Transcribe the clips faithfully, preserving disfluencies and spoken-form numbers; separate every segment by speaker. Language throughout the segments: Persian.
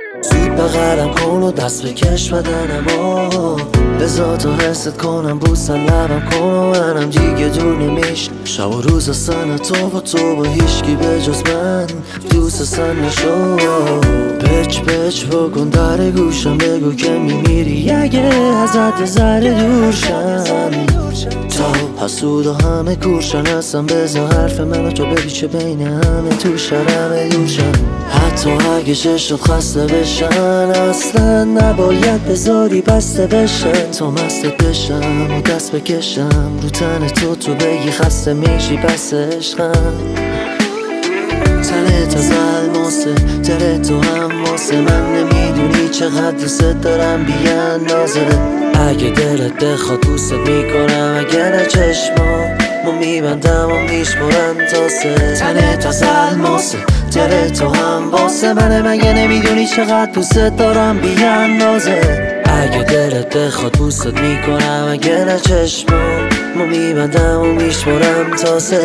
Speaker 1: زود بغلم کن و دست بکش بدنمو بذار تا حست کنم بوسن لبم کن و منم دیگه دور نمیش شب و روز اصلا تو و تو با هیشگی به جز من دوست اصلا نشو پچ پچ بکن در گوشم بگو که میمیری اگه ازت ذره دورشم تا حسود و همه کورشن هستم بذار حرف منو تو بپیچه بین همه تو شرم دورشن حتی اگه چشت خسته بشن اصلا نباید بذاری بسته بشن تا مستت بشم و دست بکشم رو تن تو تو بگی خسته میشی بس عشقم تنت از الماسه دل تو هم واسه من نمیدونی چقدر دوست دارم بی اندازه اگه دلت بخواد دوست میکنم اگه نه چشمامو میبندم و میشمرم تا سه تنت از الماسه دل تو هم واسه من مگه نمیدونی چقدر دوست دارم بی اندازه اگه دلت بخواد دوست میکنم اگه نه چشمامو میبندم و میشمرم تا سه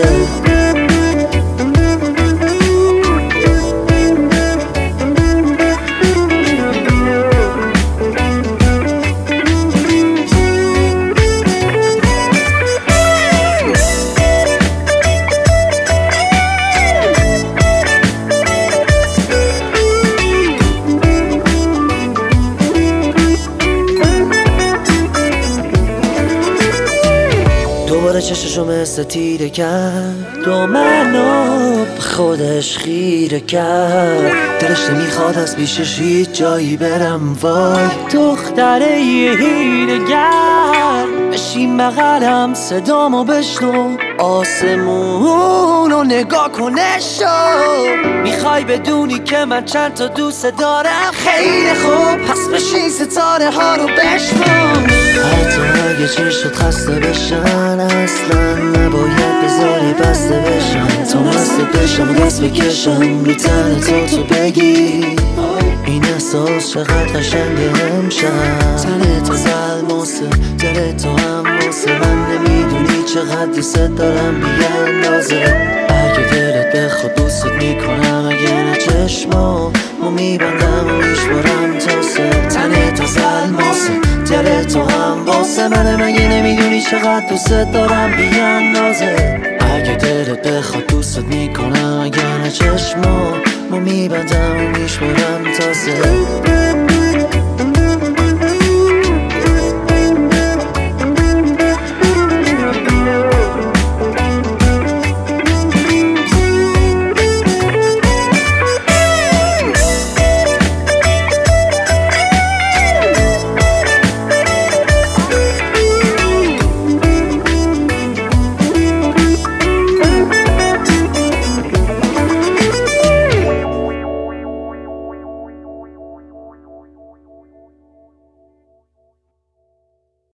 Speaker 1: دوباره چششو مثل تیره کرد دو منو به خودش خیره کرد دلش نمیخواد از پیشش هیچ جایی برم وای دختره یه هیرگر بشین بغلم صدامو بشنو آسمونو نگاه کنشو میخوای بدونی که من چند تا دوست دارم خیلی خوب پس بشین ستاره ها رو بشنو حتی اگه چشت خسته بشن اصلا نباید بذاری بسته بشن تا مستت بشم و دست بکشم رو تن تو تو بگی این احساس چقدر قشنگه امشب تنت از الماسه دل تو هم واسه من نمیدونی چقدر دوست دارم بی اندازه اگه دلت بخواد دوست میکنم اگه نه چشمامو میبندم و میشمرم تا سه تنت از الماسه دل تو هم واسه من مگه نمیدونی چقدر دوست دارم بی اندازه اگه دلت بخواد دوست میکنم اگه نه چشمامو میبندم و میشمرم تا سه